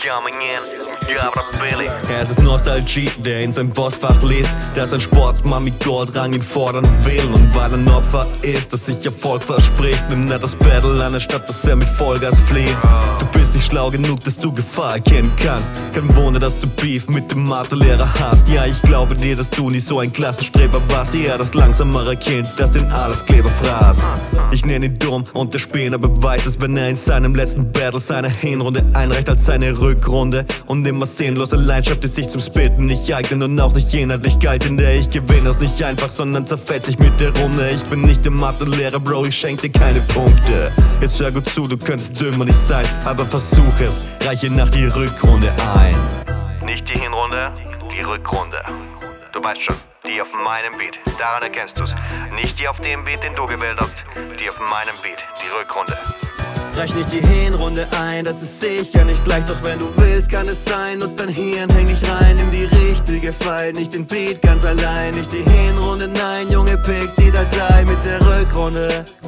coming in, Gabra Billy. Es ist Nostalgie, der in sein Postfach liest, dass ein Sportsmann mit Goldrang ihn fordern will. Und weil er ein Opfer ist, das sich Erfolg verspricht, nimmt er das Battle an, anstatt dass er mit Vollgas flieht. Du bist nicht schlau genug, dass du Gefahr erkennen kannst. Kein Wunder, dass du Beef mit dem Mathelehrer hast. Ja, ich glaube dir, dass du nicht so ein Klassenstreber warst. Ja, das langsamere Kind, das den Alleskleber fraß. Ich nenn ihn dumm und der Spinner beweist es, wenn er in seinem letzten Battle seine Hinrunde einreicht als seine Rückrunde. Und immer sinnlose Leidenschaft, die sich zum Spitten nicht eignen und auch nicht inhaltlich galt, in der ich gewinne es nicht einfach, sondern zerfetz ich mit der Runde. Ich bin nicht der Mathelehrer, Bro, ich schenk dir keine Punkte. Jetzt hör gut zu, du könntest dümmer nicht sein, aber versuch es, reiche nach die Rückrunde ein. Nicht die Hinrunde, die Rückrunde. Du weißt schon, die auf meinem Beat, daran erkennst du's. Nicht die auf dem Beat, den du gewählt hast, die auf meinem Beat, die Rückrunde. Reich nicht die Hinrunde ein, das ist sicher nicht leicht, doch wenn du willst, kann es sein. Nutz dein Hirn, häng dich rein, nimm die richtige Fight, nicht den Beat ganz allein. Nicht die Hinrunde, nein, Junge, pick die Datei mit der Rückrunde.